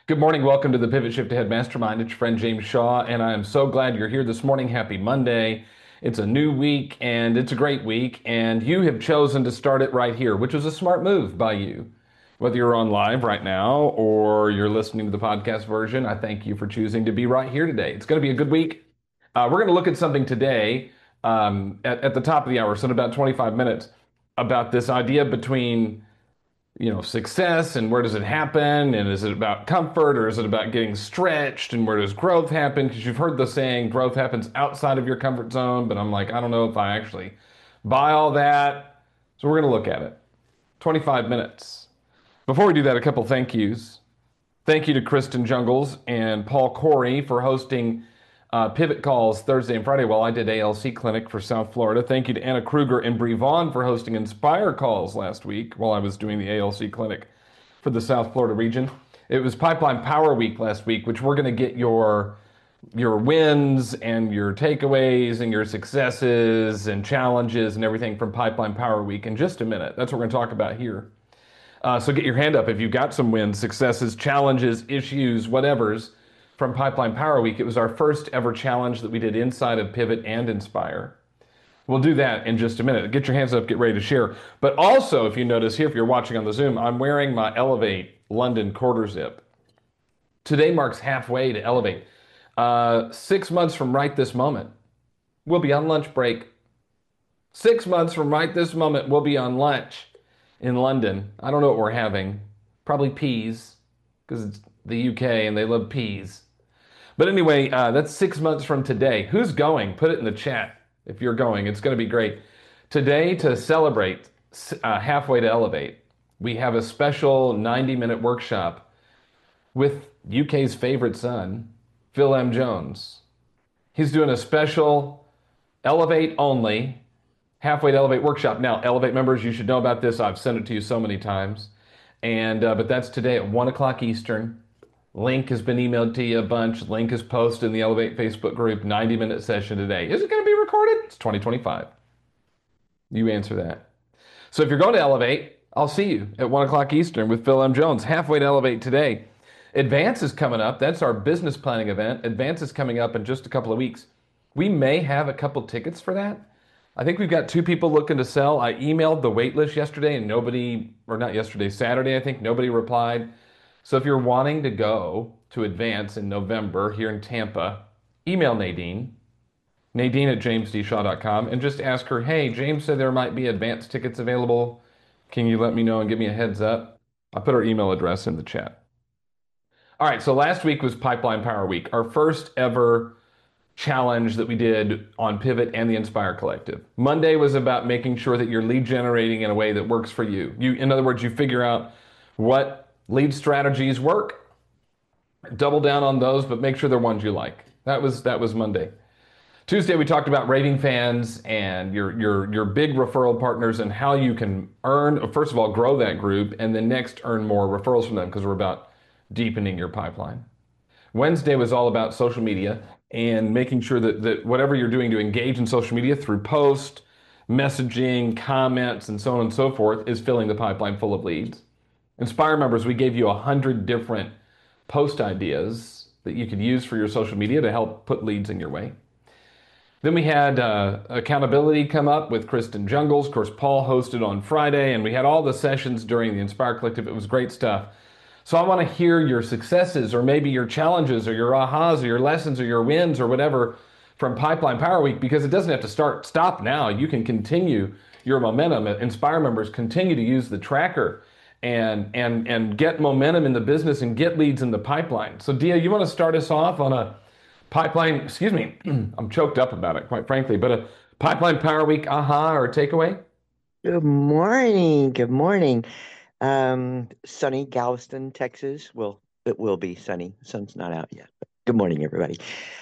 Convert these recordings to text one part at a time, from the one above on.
Good morning. Welcome to the Pivot Shift Ahead Mastermind. It's your friend James Shaw, and I am so glad you're here this morning. Happy Monday. It's a new week, and it's a great week, and you have chosen to start it right here, which was a smart move by you. Whether you're on live right now or you're listening to the podcast version, I thank you for choosing to be right here today. It's going to be a good week. We're going to look at something today at the top of the hour, so in about 25 minutes, about this idea between success and where does it happen? And is it about comfort or is it about getting stretched? And where does growth happen? Because you've heard the saying, growth happens outside of your comfort zone. But I'm like, I don't know if I actually buy all that. So we're going to look at it. 25 minutes. Before we do that, a couple thank yous. Thank you to Kristen Jungles and Paul Corey for hosting Pivot Calls Thursday and Friday while I did ALC Clinic for South Florida. Thank you to Anna Kruger and Bree Vaughn for hosting Inspire Calls last week while I was doing the ALC Clinic for the South Florida region. It was Pipeline Power Week last week, which we're going to get your wins and your takeaways and your successes and challenges and everything from Pipeline Power Week in just a minute. That's what we're going to talk about here. So get your hand up if you've got some wins, successes, challenges, issues, whatever's from Pipeline Power Week. It was our first ever challenge that we did inside of Pivot and Inspire. We'll do that in just a minute. Get your hands up, get ready to share. But also, if you notice here, if you're watching on the Zoom, I'm wearing my Elevate London quarter zip. Today marks halfway to Elevate. 6 months from right this moment, we'll be on lunch break. 6 months from right this moment, we'll be on lunch in London. I don't know what we're having. Probably peas, because it's the UK and they love peas. But anyway, that's 6 months from today. Who's going? Put it in the chat if you're going. It's going to be great. Today, to celebrate halfway to Elevate, we have a special 90-minute workshop with UK's favorite son, Phil M. Jones. He's doing a special Elevate only halfway to Elevate workshop. Now, Elevate members, you should know about this. I've sent it to you so many times. But that's today at 1 o'clock Eastern. Link has been emailed to you a bunch. Link is posted in the Elevate Facebook group. 90-minute session today. Is it going to be recorded? It's 2025. You answer that. So if you're going to Elevate, I'll see you at 1 o'clock Eastern with Phil M. Jones. Halfway to Elevate today. Advance is coming up. That's our business planning event. Advance is coming up in just a couple of weeks. We may have a couple tickets for that. I think we've got two people looking to sell. I emailed the wait list yesterday and nobody, or not yesterday, Saturday, I think, nobody replied. So if you're wanting to go to Advance in November here in Tampa, email Nadine at jamesdshaw.com, and just ask her, hey, James said there might be Advance tickets available. Can you let me know and give me a heads up? I put our email address in the chat. All right, so last week was Pipeline Power Week, our first ever challenge that we did on Pivot and the Inspire Collective. Monday was about making sure that you're lead generating in a way that works for you. In other words, you figure out what lead strategies work, double down on those, but make sure they're ones you like. That was Monday. Tuesday, we talked about raving fans and your big referral partners and how you can first of all, grow that group, and then next earn more referrals from them, because we're about deepening your pipeline. Wednesday was all about social media and making sure that whatever you're doing to engage in social media through post, messaging, comments, and so on and so forth is filling the pipeline full of leads. Inspire members, we gave you 100 different post ideas that you could use for your social media to help put leads in your way. Then we had accountability come up with Kristen Jungles. Of course, Paul hosted on Friday, and we had all the sessions during the Inspire Collective. It was great stuff. So I want to hear your successes, or maybe your challenges, or your ahas, or your lessons, or your wins, or whatever from Pipeline Power Week, because it doesn't have to stop now. You can continue your momentum. Inspire members continue to use the tracker and get momentum in the business and get leads in the pipeline. So Dia, you want to start us off on a pipeline, excuse me, I'm choked up about it, quite frankly, but a Pipeline Power Week aha or takeaway? Good morning. Good morning. Sunny Galveston, Texas. Well, it will be sunny. The sun's not out yet. But good morning, everybody.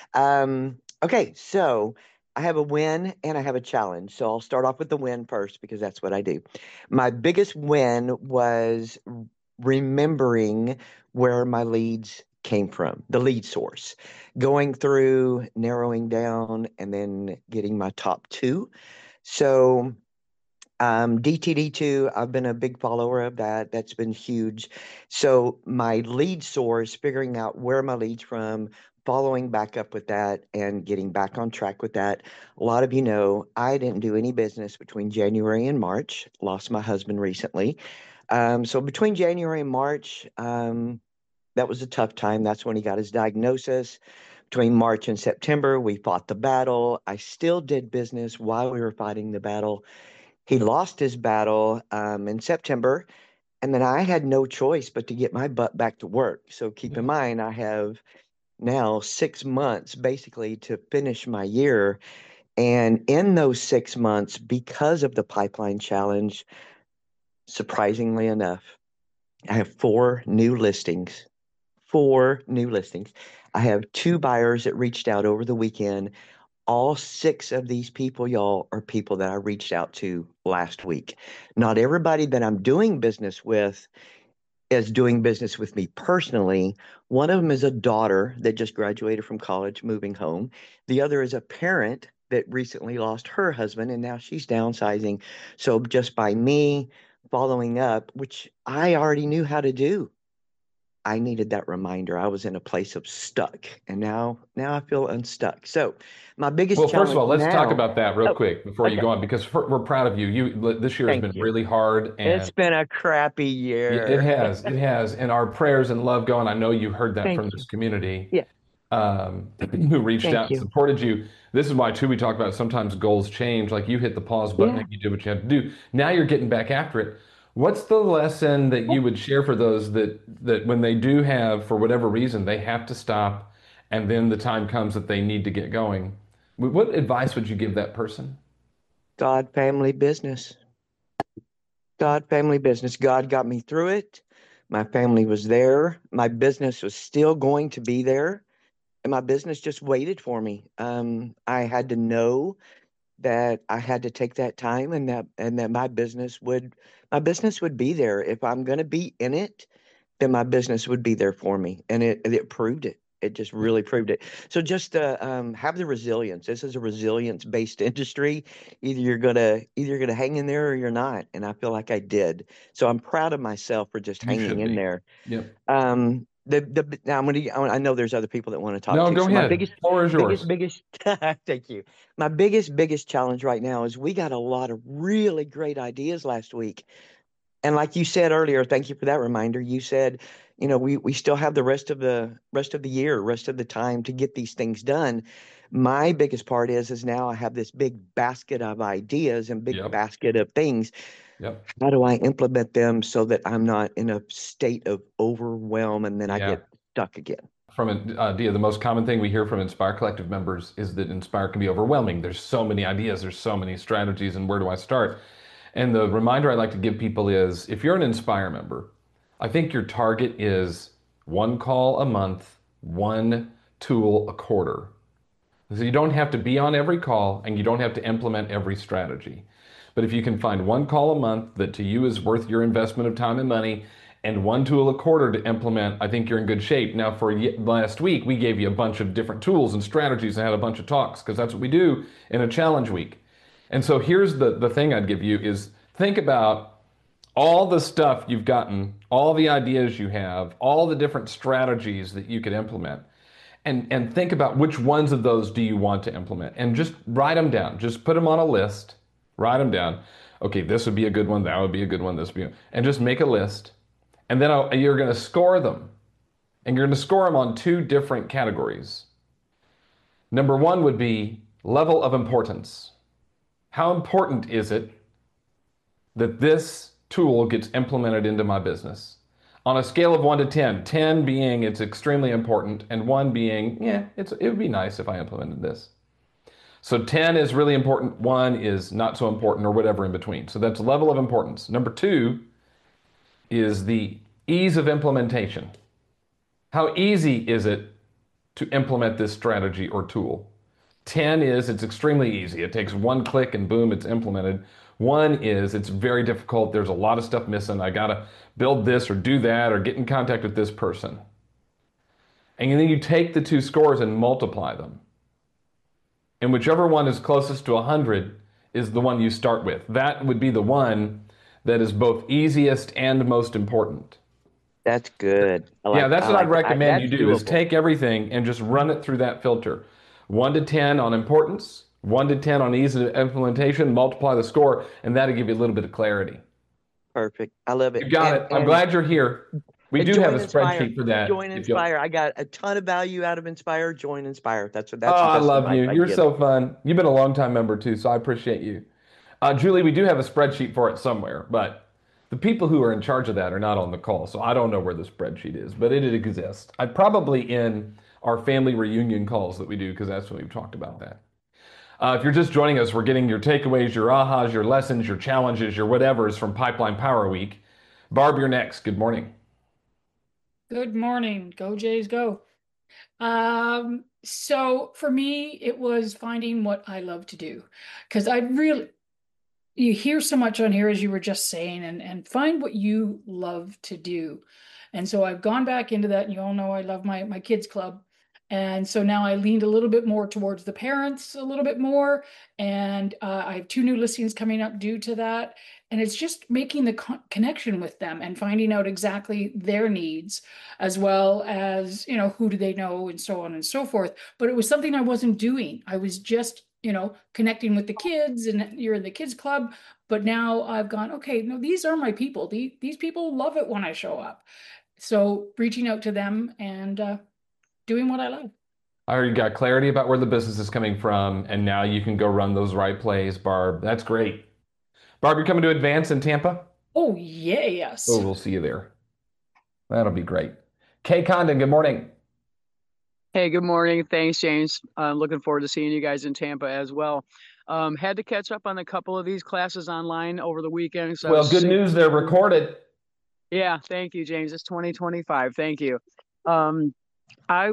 Okay, so I have a win and I have a challenge. So I'll start off with the win first because that's what I do. My biggest win was remembering where my leads came from, the lead source, going through, narrowing down, and then getting my top two. So DTD2, I've been a big follower of that. That's been huge. So my lead source, figuring out where my leads from, following back up with that and getting back on track with that. A lot of you know I didn't do any business between January and March. Lost my husband recently. So between January and March, that was a tough time. That's when he got his diagnosis. Between March and September, we fought the battle. I still did business while we were fighting the battle. He lost his battle in September, and then I had no choice but to get my butt back to work. So keep in Yeah. mind, I have now 6 months basically to finish my year. And in those 6 months, because of the pipeline challenge, surprisingly enough, I have 4 new listings. 4 new listings. I have 2 buyers that reached out over the weekend. All 6 of these people, y'all, are people that I reached out to last week. Not everybody that I'm doing business with is doing business with me personally. One of them is a daughter that just graduated from college, moving home. The other is a parent that recently lost her husband and now she's downsizing. So just by me following up, which I already knew how to do, I needed that reminder. I was in a place of stuck, and now I feel unstuck. So my biggest Well, first of challenge all, let's talk now. about that real Oh, quick before you okay. go on, because we're proud of you. This year has Thank been you. really hard, It's and been a crappy it year. has, it has. And our prayers and love go, and I know you heard that from Thank this you. community Yeah. who reached out Thank and you. supported you. This is why, too, we talk about sometimes goals change. Like you hit the pause button Yeah. and you did what you had to do. Now you're getting back after it. What's the lesson that you would share for those that when they do have, for whatever reason, they have to stop, and then the time comes that they need to get going? What advice would you give that person? God, family business. God, family business. God got me through it. My family was there. My business was still going to be there, and my business just waited for me. I had to know that I had to take that time and that my business would be there. If I'm going to be in it, then my business would be there for me. And it proved it. It just really proved it. So just have the resilience. This is a resilience based industry. Either you're gonna hang in there or you're not. And I feel like I did. So I'm proud of myself for just You hanging should in be. there. Yep. The now I know there's other people that want to talk No, to. go So my ahead. biggest Floor is yours. biggest thank you. My biggest challenge right now is we got a lot of really great ideas last week. And like you said earlier, thank you for that reminder. You said, we still have the rest of the year, rest of the time to get these things done. My biggest part is now I have this big basket of ideas and big Yep. basket of things. Yep. How do I implement them so that I'm not in a state of overwhelm and then I Yeah. get stuck again? From an idea, the most common thing we hear from Inspire Collective members is that Inspire can be overwhelming. There's so many ideas, there's so many strategies, and where do I start? And the reminder I like to give people is if you're an Inspire member, I think your target is one call a month, one tool a quarter. So you don't have to be on every call and you don't have to implement every strategy. But if you can find one call a month that to you is worth your investment of time and money and one tool a quarter to implement, I think you're in good shape. Now, for last week, we gave you a bunch of different tools and strategies and had a bunch of talks because that's what we do in a challenge week. And so here's the thing I'd give you is think about all the stuff you've gotten, all the ideas you have, all the different strategies that you could implement and think about which ones of those do you want to implement and just write them down. Just put them on a list, write them down. Okay, this would be a good one, that would be a good one, this would be, and just make a list. And then you're going to score them. And you're going to score them on 2 different categories. Number one would be level of importance. How important is it that this tool gets implemented into my business? On a scale of 1 to 10, 10 being it's extremely important, and 1 being, yeah, it would be nice if I implemented this. So 10 is really important, 1 is not so important, or whatever in between. So that's level of importance. Number 2 is the ease of implementation. How easy is it to implement this strategy or tool? 10 is it's extremely easy. It takes one click and boom, it's implemented. 1 is it's very difficult. There's a lot of stuff missing. I got to build this or do that or get in contact with this person. And then you take the 2 scores and multiply them. And whichever one is closest to 100 is the one you start with. That would be the one that is both easiest and most important. That's good. Yeah, that's I what I'd like that. recommend you That's do is doable. take everything and just run it through that filter. 1 to 10 on importance, 1 to 10 on ease of implementation, multiply the score, and that'll give you a little bit of clarity. Perfect. I love You it. got it. I'm glad you're here. We do have Join a Inspire. spreadsheet for that Join if you'll. Inspire. I got a ton of value out of Inspire. Join Inspire. Oh, That's the I best love advice you. I can You're give. so fun. You've been a long time member too, so I appreciate you. Julie, we do have a spreadsheet for it somewhere, but the people who are in charge of that are not on the call, so I don't know where the spreadsheet is, but it exists. I probably in our family reunion calls that we do because that's when we've talked about that. If you're just joining us, we're getting your takeaways, your ahas, your lessons, your challenges, your whatevers from Pipeline Power Week. Barb, you're next. Good morning. Good morning. Go Jays, go. So for me, it was finding what I love to do. Because you hear so much on here as you were just saying, and find what you love to do. And so I've gone back into that, and you all know I love my kids club. And so now I leaned a little bit more towards the parents a little bit more. And I have 2 new listings coming up due to that. And it's just making the connection with them and finding out exactly their needs, as well as, who do they know and so on and so forth. But it was something I wasn't doing. I was just, connecting with the kids, and you're in the kids club. But now I've gone, okay, no, these are my people. These people love it when I show up. So reaching out to them and doing what I love. I already got clarity about where the business is coming from, and now you can go run those right plays, Barb. That's great. Barb, you're coming to Advance in Tampa? Oh, yeah, yes. Oh, we'll see you there. That'll be great. Kay Condon, good morning. Hey, good morning. Thanks, James. I'm looking forward to seeing you guys in Tampa as well. Had to catch up on a couple of these classes online over the weekend. So I Well, was good news, they're recorded. Yeah, thank you, James. It's 2025. Thank you. Um, I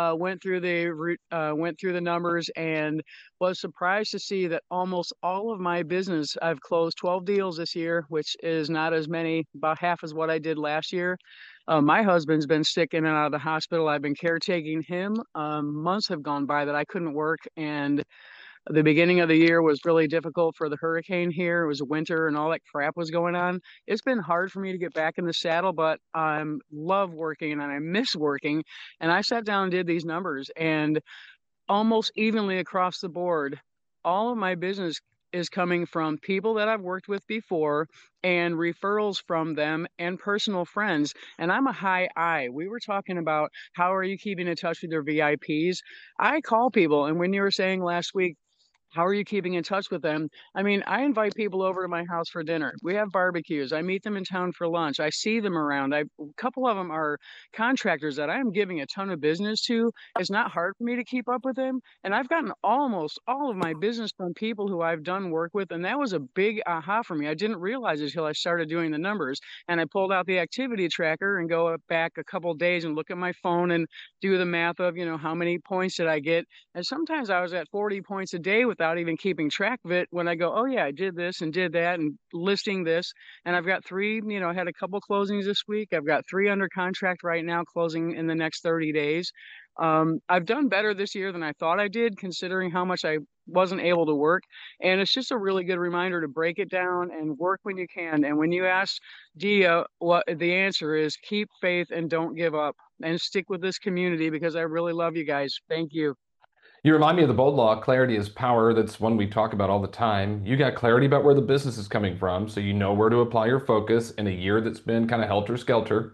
went through the numbers and was surprised to see that almost all of my business, I've closed 12 deals this year, which is not as many, about half as what I did last year. My husband's been sick in and out of the hospital. I've been caretaking him. Months have gone by that I couldn't work, and the beginning of the year was really difficult for the hurricane here. It was winter and all that crap was going on. It's been hard for me to get back in the saddle, but I love working and I miss working. And I sat down and did these numbers, and almost evenly across the board, all of my business is coming from people that I've worked with before and referrals from them and personal friends. And I'm a high I. We were talking about how are you keeping in touch with your VIPs? I call people, and when you were saying last week, how are you keeping in touch with them? I mean, I invite people over to my house for dinner. We have barbecues. I meet them in town for lunch. I see them around. A couple of them are contractors that I am giving a ton of business to. It's not hard for me to keep up with them. And I've gotten almost all of my business from people who I've done work with. And that was a big aha for me. I didn't realize it until I started doing the numbers. And I pulled out the activity tracker and go back a couple of days and look at my phone and do the math of, how many points did I get? And sometimes I was at 40 points a day without even keeping track of it when I go, oh, yeah, I did this and did that and listing this. And I've got 3, I had a couple closings this week. I've got 3 under contract right now, closing in the next 30 days. I've done better this year than I thought I did, considering how much I wasn't able to work. And it's just a really good reminder to break it down and work when you can. And when you ask Dia what the answer is, keep faith and don't give up and stick with this community because I really love you guys. Thank you. You remind me of the Bold Law, clarity is power. That's one we talk about all the time. You got clarity about where the business is coming from, so you know where to apply your focus in a year that's been kind of helter-skelter.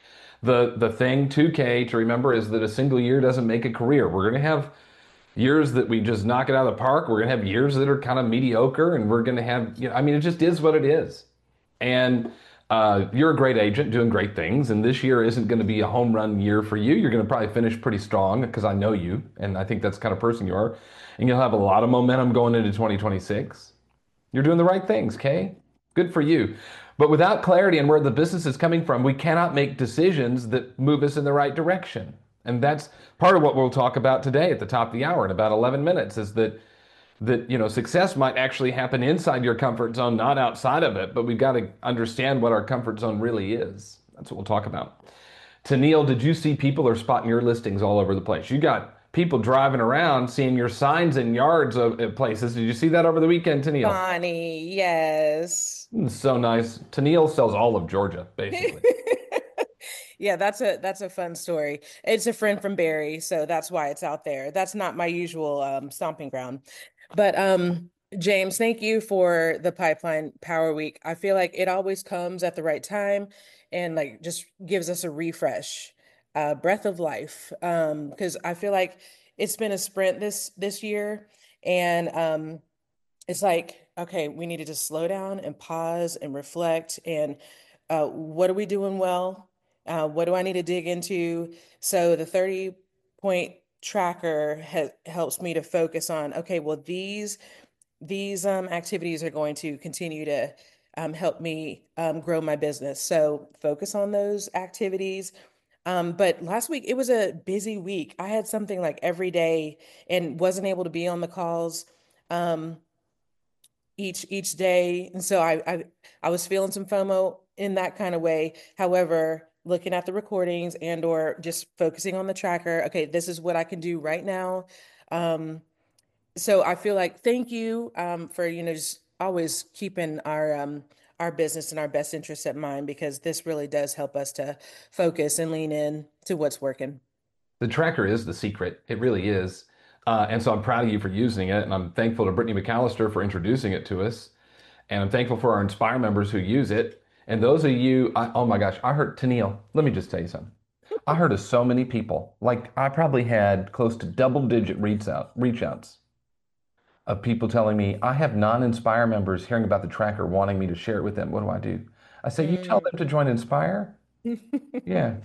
The thing, 2K, to remember is that a single year doesn't make a career. We're going to have years that we just knock it out of the park. We're going to have years that are kind of mediocre, and we're going to have, I mean, it just is what it is. And you're a great agent doing great things, and this year isn't going to be a home run year for you. You're going to probably finish pretty strong because I know you, and I think that's the kind of person you are. And you'll have a lot of momentum going into 2026. You're doing the right things, Kay. Good for you. But without clarity on where the business is coming from, we cannot make decisions that move us in the right direction. And that's part of what we'll talk about today at the top of the hour in about 11 minutes is that success might actually happen inside your comfort zone, not outside of it, but we've got to understand what our comfort zone really is. That's what we'll talk about. Tennille, did you see people are spotting your listings all over the place? You got people driving around seeing your signs in yards of at places. Did you see that over the weekend, Tennille? Bonnie, yes. So nice. Tennille sells all of Georgia, basically. Yeah, that's a fun story. It's a friend from Barry, so that's why it's out there. That's not my usual stomping ground. But James, thank you for the Pipeline Power Week. I feel like it always comes at the right time and like just gives us a refresh, breath of life. Because I feel like it's been a sprint this year, and it's like, okay, we needed to slow down and pause and reflect. And what are we doing well? What do I need to dig into? So the 30-point tracker helps me to focus on, okay, well, these activities are going to continue to help me grow my business. So focus on those activities. But last week it was a busy week. I had something like every day and wasn't able to be on the calls. Each day. And so I was feeling some FOMO in that kind of way. However, looking at the recordings and or just focusing on the tracker, okay, this is what I can do right now. So I feel like thank you for, just always keeping our business and our best interests at mind, because this really does help us to focus and lean in to what's working. The tracker is the secret. It really is. And so I'm proud of you for using it. And I'm thankful to Brittany McAllister for introducing it to us. And I'm thankful for our Inspire members who use it. And those of you, oh my gosh, I heard Tennille. Let me just tell you something. I heard of so many people. Like I probably had close to double-digit reach outs of people telling me, I have non-Inspire members hearing about the tracker, wanting me to share it with them. What do I do? I say, you tell them to join Inspire? Yeah.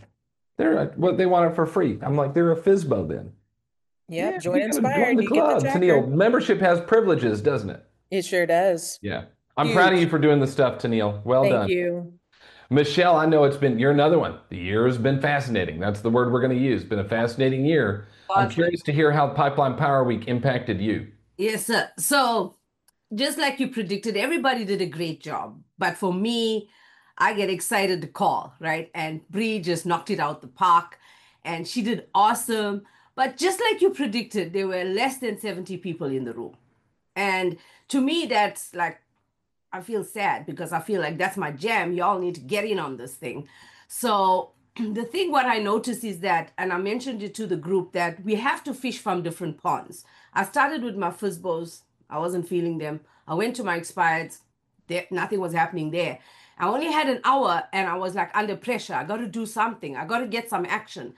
Well, they want it for free. I'm like, they're a FISBO then. Yep, Yeah, join you gotta Inspire join and the you get the club. tracker. Tennille, membership has privileges, doesn't it? It sure does. Yeah. I'm proud of Huge. you for doing the stuff, Tennille. Well Thank done. you. Michelle, I know you're another one. The year has been fascinating. That's the word we're going to use. Been a fascinating year. I'm curious to hear how Pipeline Power Week impacted you. Yes, sir. So, just like you predicted, everybody did a great job. But for me, I get excited to call, right? And Bree just knocked it out the park, and she did awesome. But just like you predicted, there were less than 70 people in the room. And to me, that's like, I feel sad because I feel like that's my jam. Y'all need to get in on this thing. So the thing what I noticed is that, and I mentioned it to the group, that we have to fish from different ponds. I started with my FISBOs. I wasn't feeling them. I went to my expireds. Nothing was happening there. I only had an hour and I was like under pressure. I got to do something. I got to get some action.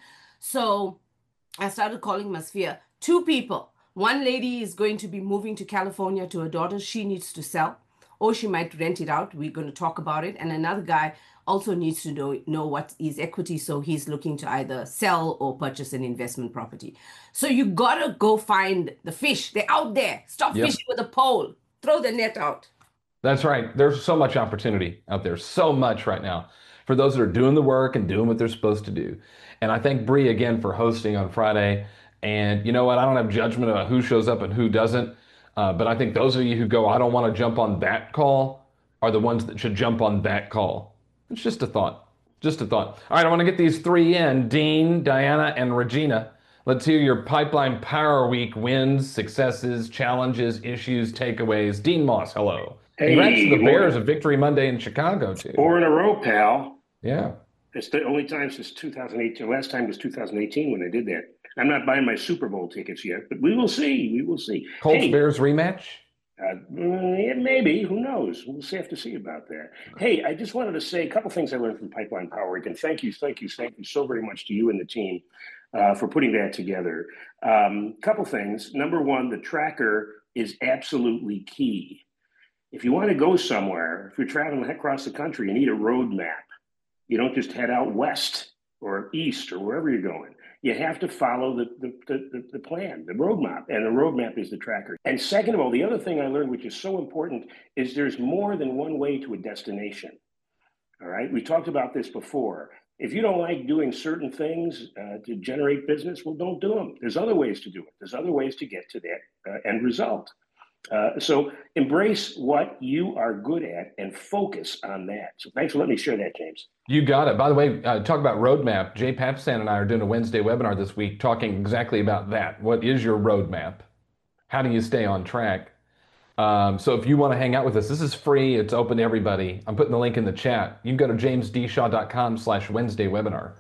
So I started calling my sphere. 2 people. One lady is going to be moving to California to her daughter. She needs to sell, or she might rent it out. We're going to talk about it. And another guy also needs to know what is equity. So he's looking to either sell or purchase an investment property. So you got to go find the fish. They're out there. Stop fishing with a pole. Throw the net out. That's right. There's so much opportunity out there. So much right now for those that are doing the work and doing what they're supposed to do. And I thank Bree again for hosting on Friday. And you know what? I don't have judgment about who shows up and who doesn't. But I think those of you who go, I don't want to jump on that call, are the ones that should jump on that call. It's just a thought. Just a thought. All right, I want to get these 3 in. Dean, Diana, and Regina. Let's hear your Pipeline Power Week wins, successes, challenges, issues, takeaways. Dean Moss, hello. Hey, congrats to the Bears of Victory Monday in Chicago, too. 4 in a row, pal. Yeah. It's the only time since 2018. Last time was 2018 when they did that. I'm not buying my Super Bowl tickets yet, but we will see. We will see. Colts Bears rematch? Yeah, maybe. Who knows? We'll have to see about that. Hey, I just wanted to say a couple things I learned from Pipeline Power Week, and thank you so very much to you and the team for putting that together. Couple things. Number one, the tracker is absolutely key. If you want to go somewhere, if you're traveling across the country, you need a road map. You don't just head out west or east or wherever you're going. You have to follow the plan, the roadmap, and the roadmap is the tracker. And second of all, the other thing I learned, which is so important, is there's more than one way to a destination. All right, we talked about this before. If you don't like doing certain things to generate business, well, don't do them. There's other ways to do it. There's other ways to get to that end result. So embrace what you are good at and focus on that. So thanks for letting me share that, James. You got it. By the way, talk about roadmap. Jay Papasan and I are doing a Wednesday webinar this week talking exactly about that. What is your roadmap? How do you stay on track? So if you want to hang out with us, this is free. It's open to everybody. I'm putting the link in the chat. You can go to jamesdshaw.com/Wednesday webinar.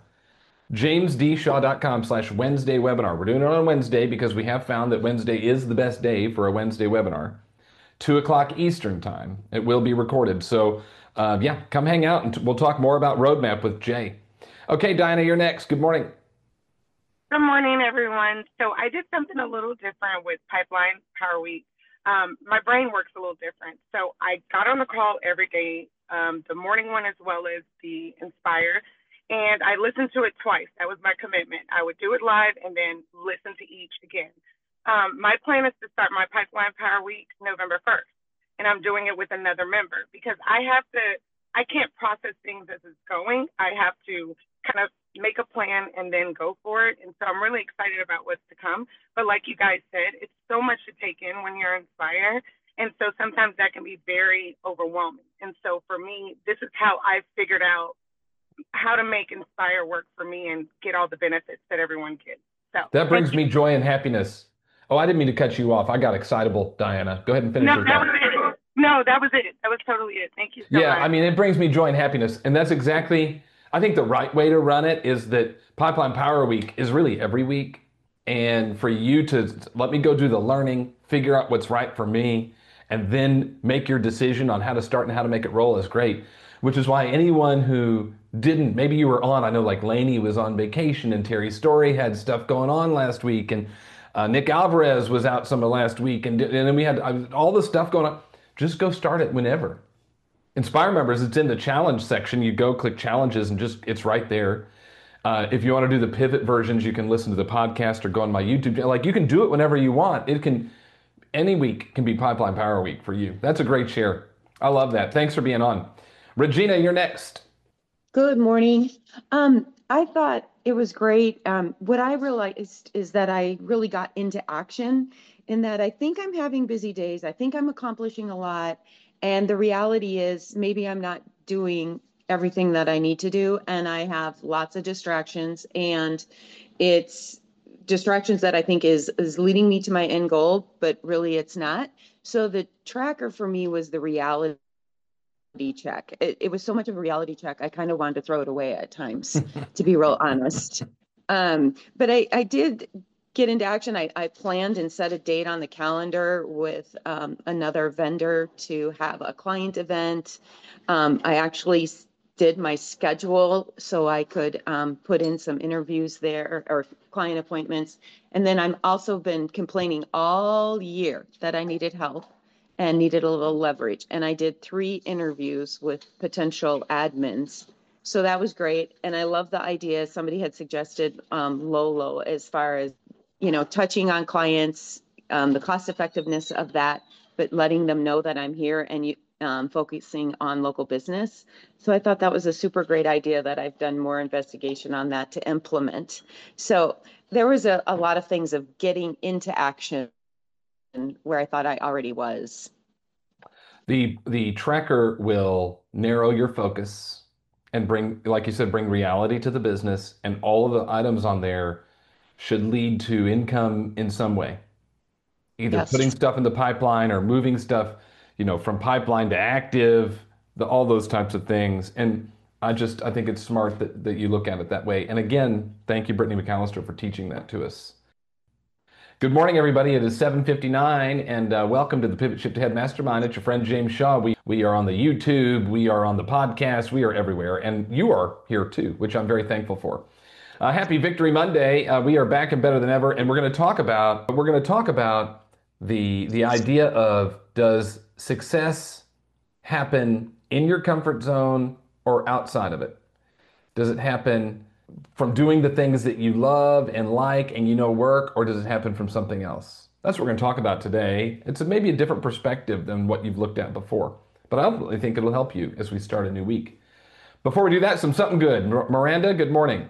jamesdshaw.com/Wednesday webinar. We're doing it on Wednesday because we have found that Wednesday is the best day for a Wednesday webinar. 2 o'clock Eastern time. It will be recorded. So yeah, come hang out and we'll talk more about roadmap with Jay. Okay, Diana, you're next. Good morning. Good morning, everyone. So I did something a little different with Pipeline Power Week. My brain works a little different. So I got on the call every day, the morning one as well as the Inspire, and I listened to it twice. That was my commitment. I would do it live and then listen to each again. My plan is to start my Pipeline Power Week November 1st, and I'm doing it with another member because I can't process things as it's going. I have to kind of make a plan and then go for it. And so I'm really excited about what's to come. But like you guys said, it's so much to take in when you're Inspire. And so sometimes that can be very overwhelming. And so for me, this is how I figured out how to make Inspire work for me and get all the benefits that everyone gets. So that brings me joy and happiness. Oh, I didn't mean to cut you off. I got excitable, Diana. Go ahead and finish your thought. No, that was it. That was totally it. Thank you so much. Yeah, I mean, it brings me joy and happiness. And that's exactly, I think the right way to run it is that Pipeline Power Week is really every week. And for you to let me go do the learning, figure out what's right for me, and then make your decision on how to start and how to make it roll is great. Which is why anyone who didn't, maybe you were on, I know like Lainey was on vacation and Terry Story had stuff going on last week and Nick Alvarez was out some of last week and then we had all the stuff going on. Just go start it whenever. Inspire members, it's in the challenge section. You go click challenges and it's right there. If you want to do the pivot versions, you can listen to the podcast or go on my YouTube. Like you can do it whenever you want. Any week can be Pipeline Power Week for you. That's a great share. I love that. Thanks for being on. Regina, you're next. Good morning. I thought it was great. What I realized is that I really got into action in that I think I'm having busy days. I think I'm accomplishing a lot. And the reality is maybe I'm not doing everything that I need to do. And I have lots of distractions and it's distractions that I think is leading me to my end goal, but really it's not. So the tracker for me was the reality check. It was so much of a reality check. I kind of wanted to throw it away at times, to be real honest. But I did get into action. I planned and set a date on the calendar with another vendor to have a client event. I actually did my schedule so I could put in some interviews there or client appointments. And then I'm also been complaining all year that I needed help and needed a little leverage. And I did 3 interviews with potential admins. So that was great. And I love the idea. Somebody had suggested Lolo as far as, touching on clients, the cost effectiveness of that, but letting them know that I'm here and focusing on local business. So I thought that was a super great idea that I've done more investigation on that to implement. So there was a lot of things of getting into action where I thought I already was. The tracker will narrow your focus and bring, like you said, bring reality to the business, and all of the items on there should lead to income in some way. Either Yes. putting stuff in the pipeline or moving stuff, from pipeline to active, all those types of things. And I think it's smart that you look at it that way. And again, thank you, Brittany McAllister, for teaching that to us. Good morning, everybody. It is 7:59, and welcome to the Pivot Shift Ahead Mastermind. It's your friend James Shaw. We are on the YouTube, we are on the podcast, we are everywhere, and you are here too, which I'm very thankful for. Happy Victory Monday. We are back and better than ever, and we're going to talk about the idea of, does success happen in your comfort zone or outside of it? Does it happen from doing the things that you love and like and work, or does it happen from something else? That's what we're going to talk about today. It's maybe a different perspective than what you've looked at before, but I really think it'll help you as we start a new week. Before we do that, something good. Miranda, good morning.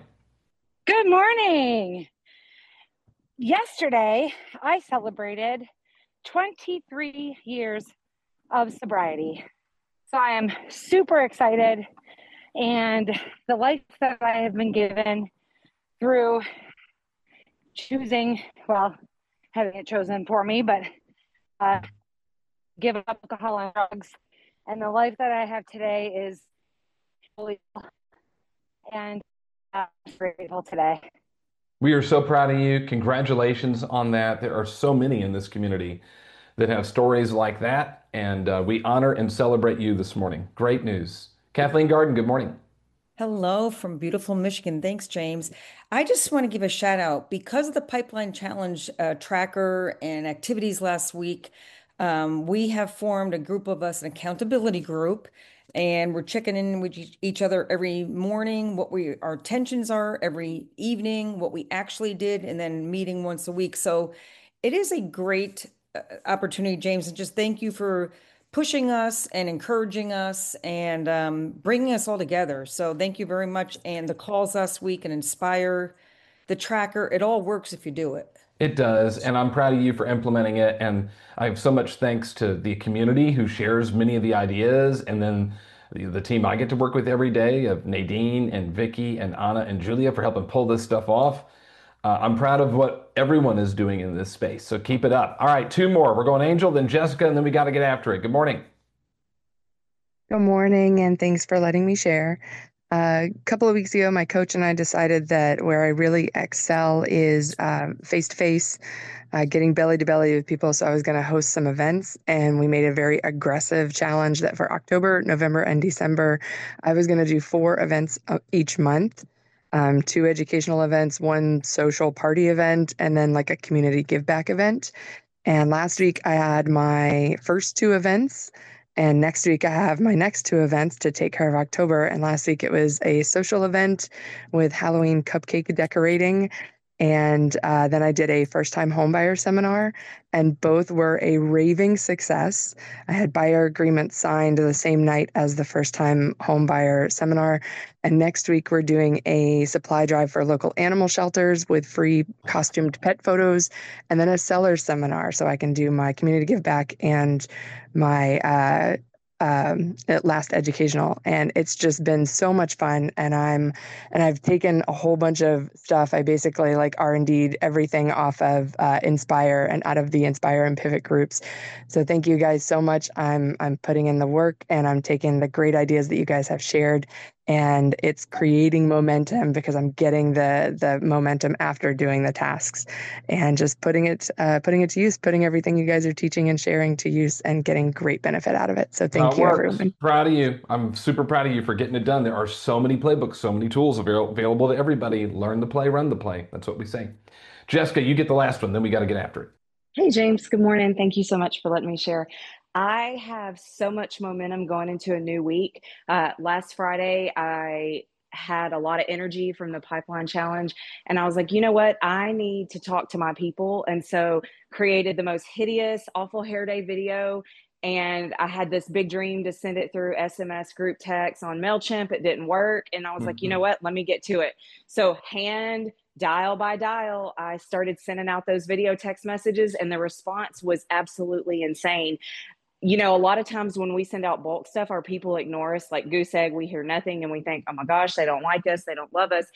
Good morning. Yesterday, I celebrated 23 years of sobriety. So I am super excited, and the life that I have been given through choosing, well, having it chosen for me, but give up alcohol and drugs. And the life that I have today is fully, and I'm grateful today. We are so proud of you. Congratulations on that. There are so many in this community that have stories like that, and we honor and celebrate you this morning. Great news. Kathleen Garden, good morning. Hello from beautiful Michigan. Thanks, James. I just want to give a shout out because of the Pipeline Challenge tracker and activities last week. We have formed a group of us, an accountability group, and we're checking in with each other every morning, what our intentions are every evening, what we actually did, and then meeting once a week. So it is a great opportunity, James, and just thank you for pushing us and encouraging us and bringing us all together. So thank you very much. And the calls last week and Inspire, the tracker, it all works if you do it. It does, and I'm proud of you for implementing it. And I have so much thanks to the community who shares many of the ideas, and then the team I get to work with every day of Nadine and Vicky and Anna and Julia for helping pull this stuff off. I'm proud of what everyone is doing in this space, so keep it up. All right, two more. We're going Angel, then Jessica, and then we got to get after it. Good morning. Good morning, and thanks for letting me share. A couple of weeks ago, my coach and I decided that where I really excel is face-to-face, getting belly to belly with people. So I was going to host some events, and we made a very aggressive challenge that for October, November, and December, I was going to do 4 events each month. 2 educational events, 1 social party event, and then like a community give back event. And last week I had my first 2 events, and next week I have my next 2 events to take care of October. And last week it was a social event with Halloween cupcake decorating. And then I did a first-time homebuyer seminar, and both were a raving success. I had buyer agreements signed the same night as the first-time homebuyer seminar. And next week we're doing a supply drive for local animal shelters with free costumed pet photos, and then a seller seminar so I can do my community give back and my last educational. And it's just been so much fun. And I've taken a whole bunch of stuff. I basically like R&D'd everything off of Inspire and out of the Inspire and Pivot groups. So thank you guys so much. I'm putting in the work, and I'm taking the great ideas that you guys have shared, and it's creating momentum because I'm getting the momentum after doing the tasks, and just putting it to use, putting everything you guys are teaching and sharing to use, and getting great benefit out of it. So thank you, everyone. Proud of you. I'm super proud of you for getting it done. There are so many playbooks, so many tools available to everybody. Learn the play, run the play. That's what we say. Jessica, you get the last one, then we got to get after it. Hey, James. Good morning. Thank you so much for letting me share. I have so much momentum going into a new week. Last Friday, I had a lot of energy from the Pipeline Challenge, and I was like, you know what? I need to talk to my people. And so created the most hideous, awful hair day video. And I had this big dream to send it through SMS group text on MailChimp. It didn't work. And I was like, you know what? Let me get to it. So dial by dial, I started sending out those video text messages, and the response was absolutely insane. You know, a lot of times when we send out bulk stuff, our people ignore us like goose egg. We hear nothing and we think, oh my gosh, they don't like us. They don't love us.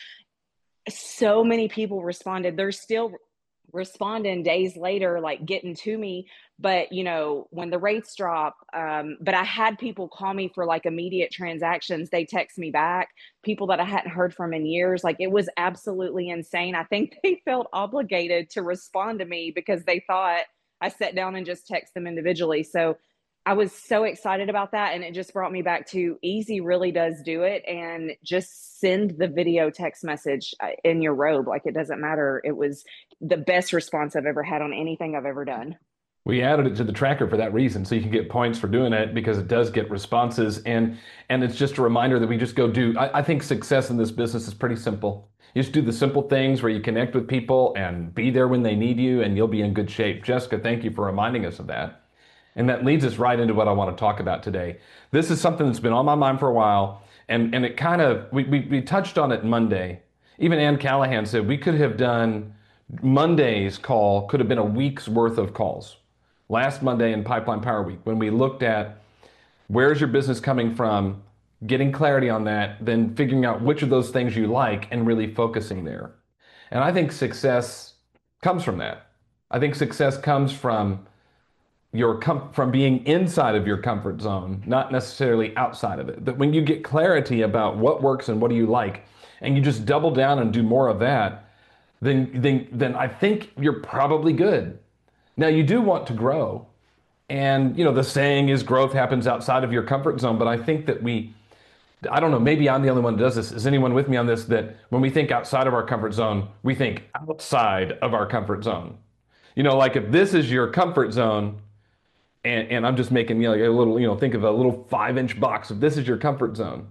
So many people responded. They're still responding days later, like getting to me. But, you know, when the rates drop, but I had people call me for like immediate transactions. They text me back, people that I hadn't heard from in years. Like, it was absolutely insane. I think they felt obligated to respond to me because they thought I sat down and just text them individually. So I was so excited about that. And it just brought me back to easy really does do it. And just send the video text message in your robe. Like, it doesn't matter. It was the best response I've ever had on anything I've ever done. We added it to the tracker for that reason, so you can get points for doing it because it does get responses. And it's just a reminder that we just go do. I think success in this business is pretty simple. You just do the simple things where you connect with people and be there when they need you, and you'll be in good shape. Jessica, thank you for reminding us of that. And that leads us right into what I want to talk about today. This is something that's been on my mind for a while, and it kind of, we touched on it Monday. Even Ann Callahan said we could have done Monday's call, could have been a week's worth of calls. last Monday in Pipeline Power Week when we looked at where's your business coming from, getting clarity on that, then figuring out which of those things you like and really focusing there. And I think success comes from that. I think success comes from from being inside of your comfort zone, not necessarily outside of it. That when you get clarity about what works and what do you like, and you just double down and do more of that, then I think you're probably good. Now you do want to grow, and the saying is growth happens outside of your comfort zone. But I think that I don't know, maybe I'm the only one who does this. Is anyone with me on this? That when we think outside of our comfort zone, we think outside of our comfort zone. Like if this is your comfort zone, and I'm just making like a little, think of a little 5-inch box. If this is your comfort zone,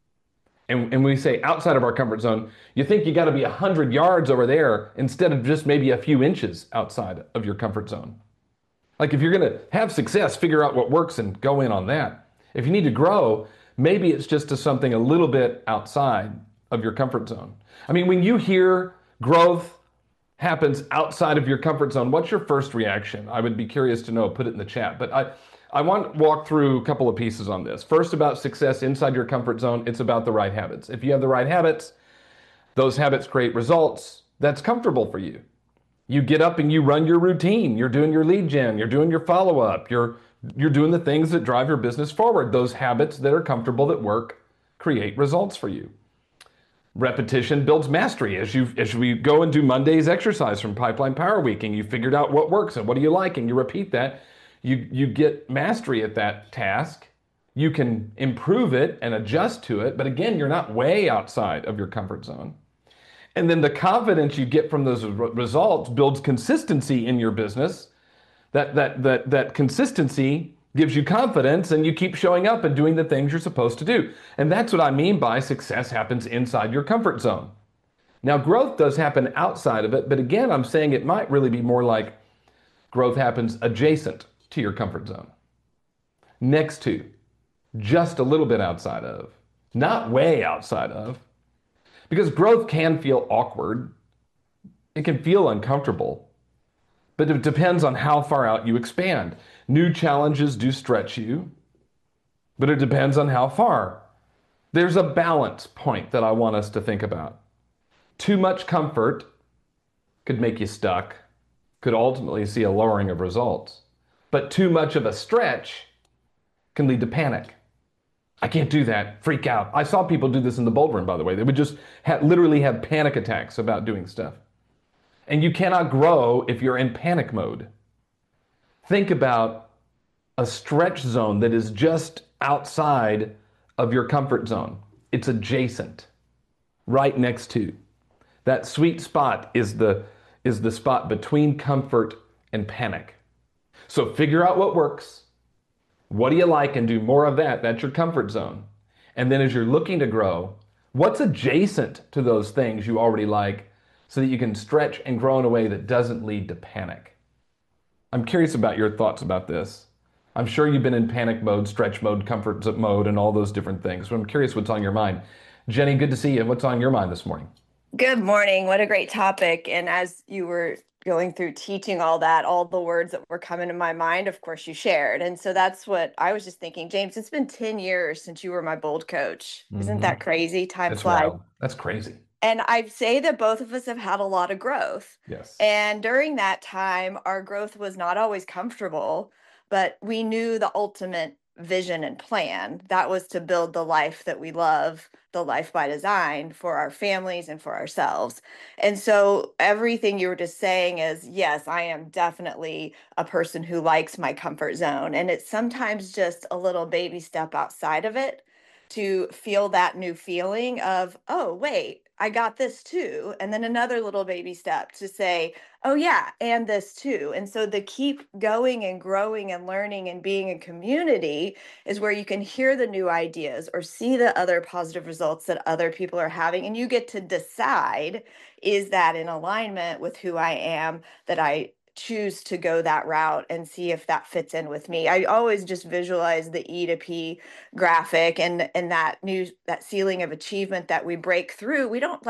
and we say outside of our comfort zone, you think you got to be 100 yards over there instead of just maybe a few inches outside of your comfort zone. Like if you're going to have success, figure out what works and go in on that. If you need to grow, maybe it's just to something a little bit outside of your comfort zone. I mean, when you hear growth happens outside of your comfort zone, what's your first reaction? I would be curious to know. Put it in the chat. But I want to walk through a couple of pieces on this. First, about success inside your comfort zone, it's about the right habits. If you have the right habits, those habits create results that's comfortable for you. You get up and you run your routine. You're doing your lead gen. You're doing your follow-up. You're doing the things that drive your business forward. Those habits that are comfortable, that work, create results for you. Repetition builds mastery. As we go and do Monday's exercise from Pipeline Power Week, and you figured out what works and what do you like, and you repeat that, you get mastery at that task. You can improve it and adjust to it, but again, you're not way outside of your comfort zone. And then the confidence you get from those results builds consistency in your business. That consistency gives you confidence, and you keep showing up and doing the things you're supposed to do. And that's what I mean by success happens inside your comfort zone. Now, growth does happen outside of it, but again, I'm saying it might really be more like growth happens adjacent to your comfort zone. Next to, just a little bit outside of, not way outside of, because growth can feel awkward. It can feel uncomfortable, but it depends on how far out you expand. New challenges do stretch you, but it depends on how far. There's a balance point that I want us to think about. Too much comfort could make you stuck, could ultimately see a lowering of results. But too much of a stretch can lead to panic. I can't do that, freak out. I saw people do this in the Bold Room, by the way. They would just literally have panic attacks about doing stuff. And you cannot grow if you're in panic mode. Think about a stretch zone that is just outside of your comfort zone. It's adjacent, right next to. That sweet spot is the spot between comfort and panic. So figure out what works. What do you like, and do more of that? That's your comfort zone. And then as you're looking to grow, what's adjacent to those things you already like so that you can stretch and grow in a way that doesn't lead to panic? I'm curious about your thoughts about this. I'm sure you've been in panic mode, stretch mode, comfort mode, and all those different things. But I'm curious what's on your mind. Jenny, good to see you. What's on your mind this morning? Good morning. What a great topic. And as you were going through teaching all that, all the words that were coming to my mind, of course, you shared. And so that's what I was just thinking. James, it's been 10 years since you were my Bold coach. Isn't that crazy? Time flies. Wild. That's crazy. And I'd say that both of us have had a lot of growth. Yes. And during that time, our growth was not always comfortable, but we knew the ultimate vision and plan. That was to build the life that we love, the life by design for our families and for ourselves. And so everything you were just saying is, yes, I am definitely a person who likes my comfort zone. And it's sometimes just a little baby step outside of it to feel that new feeling of, oh, wait, I got this too. And then another little baby step to say, oh yeah, and this too. And so the keep going and growing and learning and being in community is where you can hear the new ideas or see the other positive results that other people are having. And you get to decide, is that in alignment with who I am, that I choose to go that route and see if that fits in with me. I always just visualize the E to P graphic and that ceiling of achievement that we break through. We don't like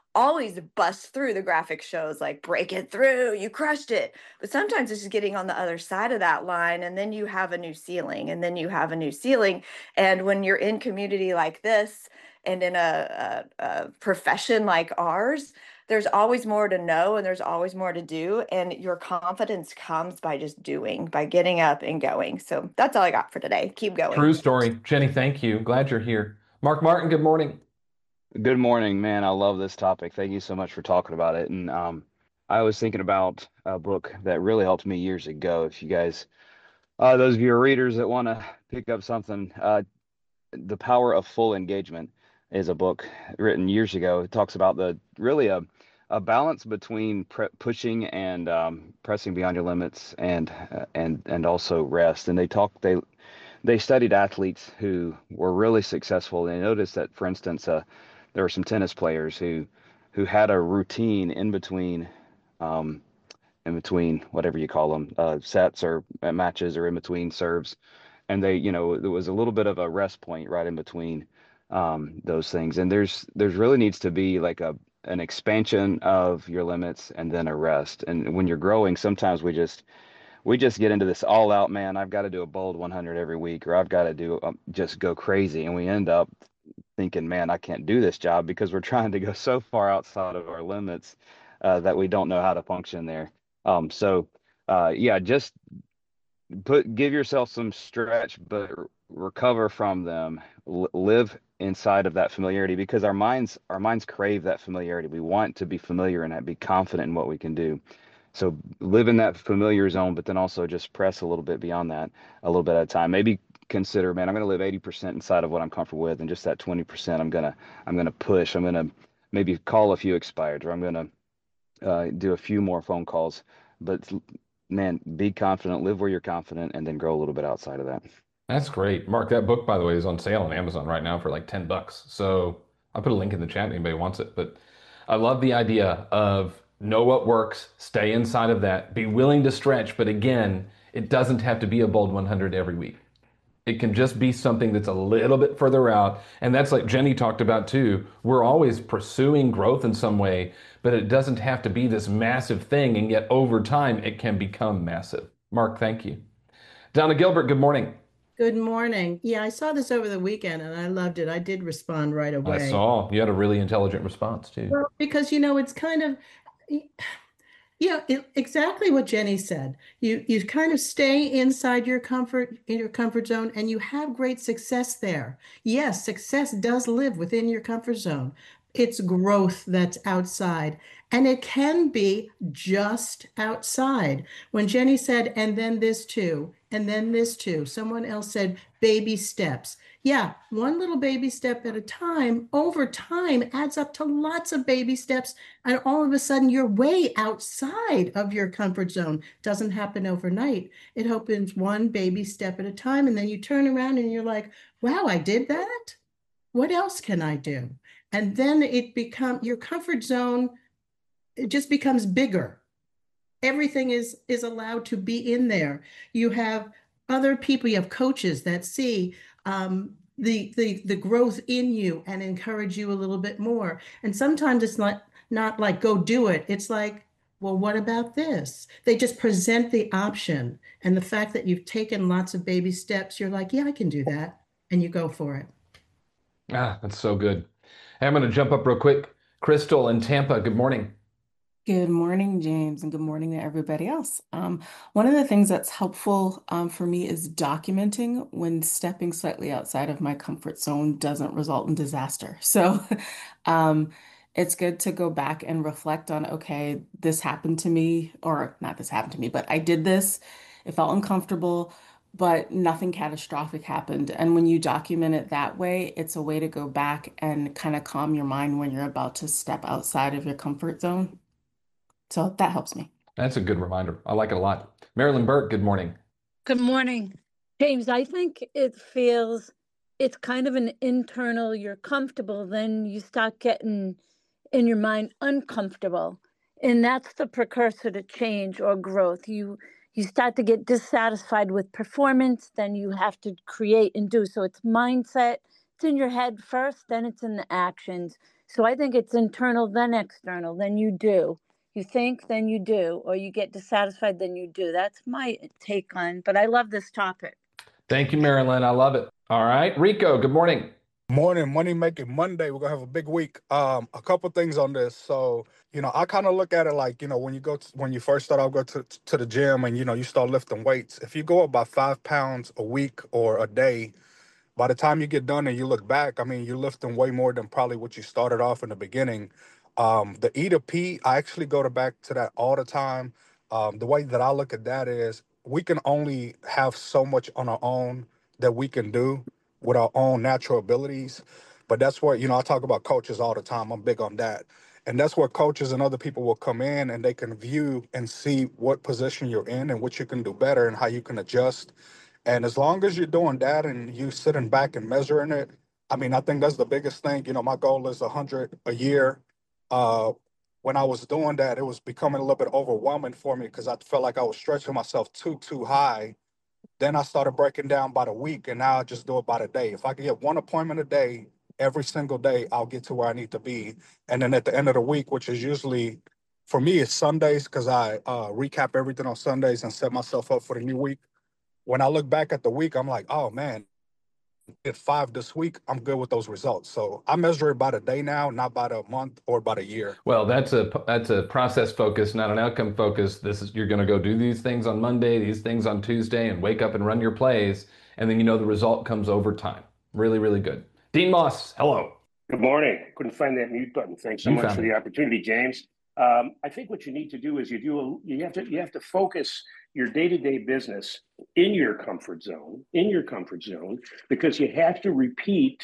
always bust through. The graphic shows like break it through, you crushed it. But sometimes it's just getting on the other side of that line, and then you have a new ceiling, and then you have a new ceiling. And when you're in community like this and in a profession like ours, there's always more to know and there's always more to do. And your confidence comes by just doing, by getting up and going. So that's all I got for today. Keep going. True story. Jenny, thank you. Glad you're here. Mark Martin, good morning. Good morning, man. I love this topic. Thank you so much for talking about it. And I was thinking about a book that really helped me years ago. If you guys, those of your readers that want to pick up something, The Power of Full Engagement is a book written years ago. It talks about really a balance between pushing and pressing beyond your limits and also rest. And they studied athletes who were really successful. They noticed that, for instance, there were some tennis players who had a routine in between whatever you call them, sets or matches, or in between serves, and there was a little bit of a rest point right in between those things. And there's really needs to be like an expansion of your limits and then a rest. And when you're growing, sometimes we just get into this all out, man, I've got to do a bold 100 every week, or I've got to do just go crazy. And we end up thinking, man, I can't do this job, because we're trying to go so far outside of our limits that we don't know how to function there. Just give yourself some stretch, but recover from them. Live inside of that familiarity, because our minds crave that familiarity. We want to be familiar and be confident in what we can do. So live in that familiar zone, but then also just press a little bit beyond that, a little bit at a time. Maybe consider, man, I'm going to live 80% inside of what I'm comfortable with, and just that 20% I'm gonna push. I'm gonna maybe call a few expireds, or I'm gonna do a few more phone calls. But man, be confident, live where you're confident, and then grow a little bit outside of that. That's great. Mark, that book, by the way, is on sale on Amazon right now for like $10. So I'll put a link in the chat if anybody wants it. But I love the idea of know what works, stay inside of that, be willing to stretch. But again, it doesn't have to be a bold 100 every week. It can just be something that's a little bit further out. And that's like Jenny talked about too. We're always pursuing growth in some way, but it doesn't have to be this massive thing. And yet over time, it can become massive. Mark, thank you. Donna Gilbert, good morning. Good morning. Yeah, I saw this over the weekend and I loved it. I did respond right away. I saw you had a really intelligent response too. Well, because it's kind of, exactly what Jenny said. You kind of stay inside in your comfort zone, and you have great success there. Yes, success does live within your comfort zone. It's growth that's outside, and it can be just outside. When Jenny said, and then this too, and then this too, someone else said, baby steps. Yeah, one little baby step at a time, over time, adds up to lots of baby steps. And all of a sudden, you're way outside of your comfort zone. Doesn't happen overnight. It happens one baby step at a time. And then you turn around and you're like, wow, I did that? What else can I do? And then your comfort zone, it just becomes bigger. Everything is allowed to be in there. You have other people, you have coaches that see the growth in you and encourage you a little bit more. And sometimes it's not like, go do it. It's like, well, what about this? They just present the option. And the fact that you've taken lots of baby steps, you're like, yeah, I can do that. And you go for it. That's so good. Hey, I'm going to jump up real quick. Crystal in Tampa, good morning. Good morning, James, and good morning to everybody else. One of the things that's helpful for me is documenting when stepping slightly outside of my comfort zone doesn't result in disaster. So it's good to go back and reflect on, okay, this happened to me, or not this happened to me, but I did this. It felt uncomfortable, but nothing catastrophic happened. And when you document it that way, it's a way to go back and kind of calm your mind when you're about to step outside of your comfort zone. So that helps me. That's a good reminder. I like it a lot. Marilyn Burke, good morning. Good morning. James, I think it's kind of an internal, you're comfortable, then you start getting in your mind uncomfortable. And that's the precursor to change or growth. You start to get dissatisfied with performance, then you have to create and do. So it's mindset. It's in your head first, then it's in the actions. So I think it's internal, then external, then you do. You think, then you do, or you get dissatisfied, then you do. That's my take on, but I love this topic. Thank you, Marilyn. I love it. All right. Rico, good morning. Morning, Money Making Monday. We're gonna have a big week. A couple things on this. So, I kind of look at it like, when when you first start out, go to the gym and you start lifting weights. If you go up by 5 pounds a week or a day, by the time you get done and you look back, I mean, you're lifting way more than probably what you started off in the beginning. The E to P, I actually go back to that all the time. The way that I look at that is we can only have so much on our own that we can do with our own natural abilities. But that's where, I talk about coaches all the time. I'm big on that. And that's where coaches and other people will come in and they can view and see what position you're in and what you can do better and how you can adjust. And as long as you're doing that and you sitting back and measuring it, I mean, I think that's the biggest thing. My goal is 100 a year. When I was doing that, it was becoming a little bit overwhelming for me because I felt like I was stretching myself too high. Then I started breaking down by the week, and now I just do it by the day. If I can get one appointment a day, every single day, I'll get to where I need to be. And then at the end of the week, which is usually, for me, it's Sundays because I recap everything on Sundays and set myself up for the new week. When I look back at the week, I'm like, oh, man, did 5 this week, I'm good with those results. So I measure it by the day now, not by the month or by the year. Well, that's a process focus, not an outcome focus. You're going to go do these things on Monday, these things on Tuesday, and wake up and run your plays, and then the result comes over time. Really, really good. Dean Moss, hello. Good morning. Couldn't find that mute button. Thanks so much for the opportunity, James. I think what you need to do is you have to focus your day-to-day business in your comfort zone, because you have to repeat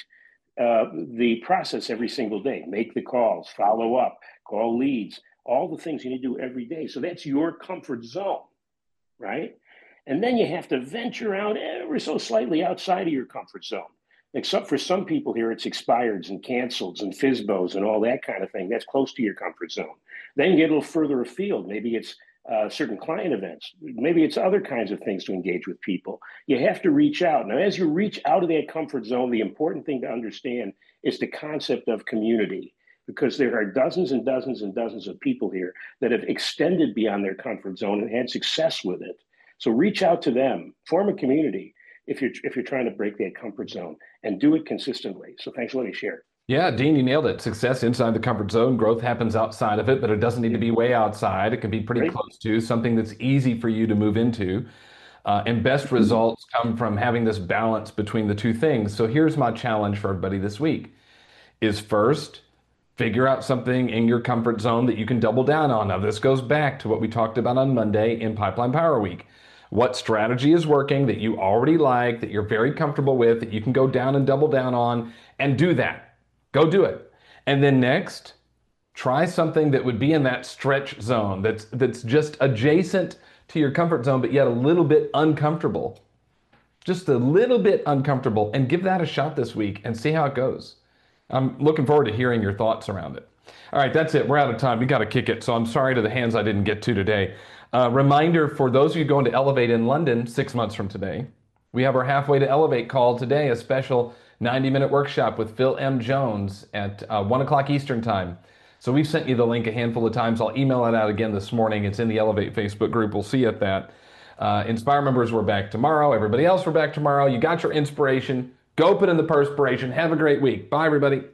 the process every single day. Make the calls, follow up, call leads, all the things you need to do every day. So that's your comfort zone, right? And then you have to venture out ever so slightly outside of your comfort zone. Except for some people here, it's expireds and canceleds and FSBOs and all that kind of thing. That's close to your comfort zone. Then you get a little further afield. Maybe it's certain client events. Maybe it's other kinds of things to engage with people. You have to reach out. Now, as you reach out of that comfort zone, the important thing to understand is the concept of community, because there are dozens and dozens and dozens of people here that have extended beyond their comfort zone and had success with it. So reach out to them, form a community if you're trying to break that comfort zone, and do it consistently. So thanks for letting me share. Yeah, Dean, you nailed it. Success inside the comfort zone. Growth happens outside of it, but it doesn't need to be way outside. It can be pretty close to something that's easy for you to move into. And best results come from having this balance between the two things. So here's my challenge for everybody this week is first, figure out something in your comfort zone that you can double down on. Now, this goes back to what we talked about on Monday in Pipeline Power Week. What strategy is working that you already like, that you're very comfortable with, that you can go down and double down on, and do that. Go do it. And then next, try something that would be in that stretch zone that's just adjacent to your comfort zone, but yet a little bit uncomfortable. Just a little bit uncomfortable, and give that a shot this week and see how it goes. I'm looking forward to hearing your thoughts around it. All right, that's it. We're out of time. We got to kick it. So I'm sorry to the hands I didn't get to today. Reminder for those of you going to Elevate in London 6 months from today, we have our Halfway to Elevate call today, a special 90-minute workshop with Phil M. Jones at 1 o'clock Eastern time. So we've sent you the link a handful of times. I'll email it out again this morning. It's in the Elevate Facebook group. We'll see you at that. Inspire members, we're back tomorrow. Everybody else, we're back tomorrow. You got your inspiration. Go put in the perspiration. Have a great week. Bye, everybody.